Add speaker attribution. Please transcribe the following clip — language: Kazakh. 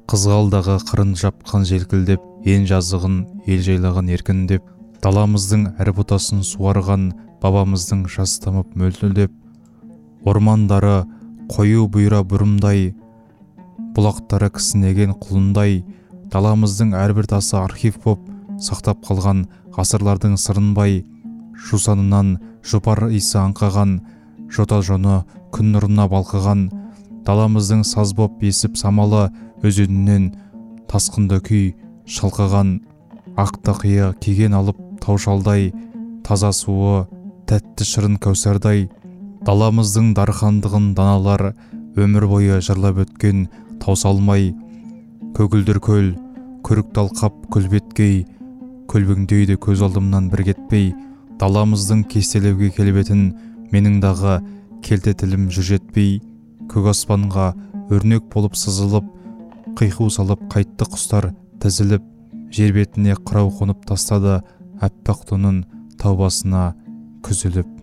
Speaker 1: Қызғалдағы қырын жапқан желкілдеп, ен жазығын ел жайлаған еркіндеп, даламыздың әр бұтасын суарған бабамыздың жас тамып мөлтілдеп, ормандары қою бұйра бұрымдай, бұлақтары кісінеген құлындай, даламыздың әрбір тасы архив боп сақтап қалған ғасырлардың сырынбай, жусанынан жұпар иісі аңқыған, жота жоны күн нұрына балқыған, даламыздың саз боп есіп самалы өзенінен тасқынды күй шалқыған, ақ тақия киген алып таушалдай, таза суы тәтті шырын кәусардай, даламыздың дархандығын даналар өмір бойы жырлап өткен таусалмай, көгілдір көл, көрік талқап көлбеткей, көлбеңдейді көз алдымнан бір кетпей, даламыздың кестелеуге келбетін менің дағы келте тілім жүр жетпей, көк аспанға өрнек болып сызылып, қиқу салып қайтты құстар тізіліп, жер бетіне қырау қонып тастады әппақ тонын тау басына күзіліп.